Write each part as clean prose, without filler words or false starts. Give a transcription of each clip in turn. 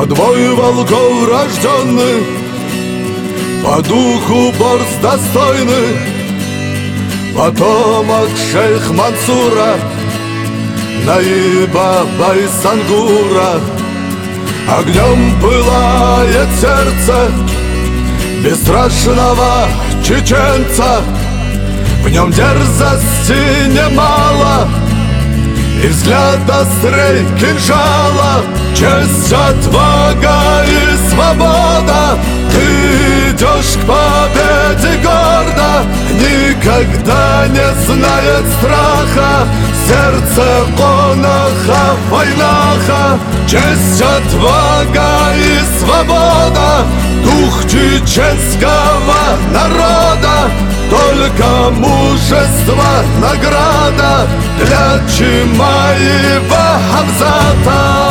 Подвой волков рожденный, по духу борз достойный, потомок шейх Мансура, Наиба Байсангура. Огнем пылает сердце бесстрашного чеченца, в нем дерзости немало и взгляд острей кинжала. Честь, отвага и свобода, ты идешь к победе гордо, никогда не знает страха сердце коноха войнаха. Честь, отвага и свобода, дух чеченского народа, только мужество награда для Чимаева Хамзата.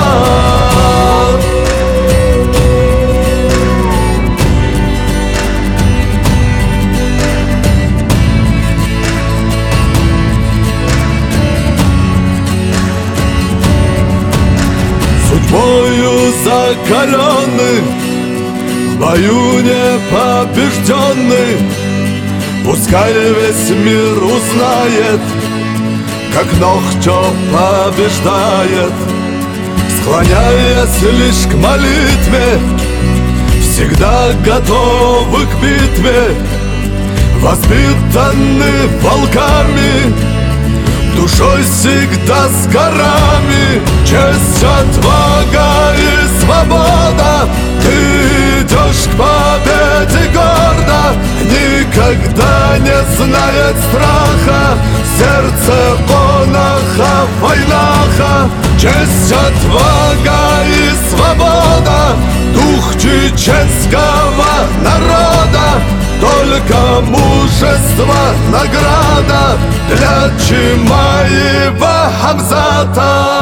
Судьбою закаленный, в бою не побежденный, пускай весь мир узнает, как Нохчо побеждает. Склоняясь лишь к молитве, всегда готовы к битве, воспитаны волками, душой всегда с горами. Честь, отвага и свобода, ты идешь к победе гордо, никогда не знает страха сердце коноха войнаха. Честь, отвага и свобода, дух чеченского народа, только мужество награда для Чимаева Хамзата.